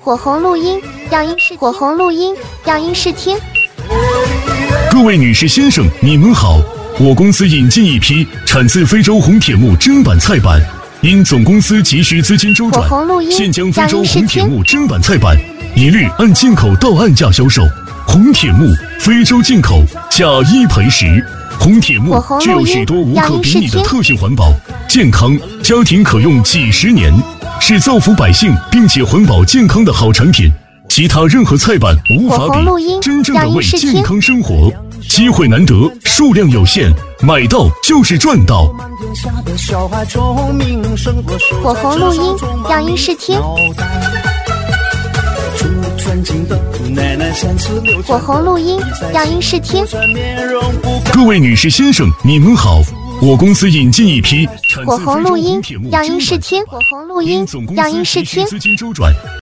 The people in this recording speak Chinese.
火红录音样音室，火红录音样音室听。 各位女士先生，你们好，我公司引进一批产自非洲红铁木砧板菜板，因总公司急需资金周转，现将非洲红铁木砧板菜板一律按进口到岸价销售。红铁木非洲进口，价1赔10。红铁木具有许多无可比拟的特性，环保、健康，家庭可用几十年，是造福百姓并且环保健康的好产品，其他任何菜板无法比，真正的为健康生活。机会难得，数量有限，买到就是赚到。 火红录音样音室听。火红录音样音室听。 各位女士先生，你们好，我公司引进一批火红录音样音室听。火红录音样音室听。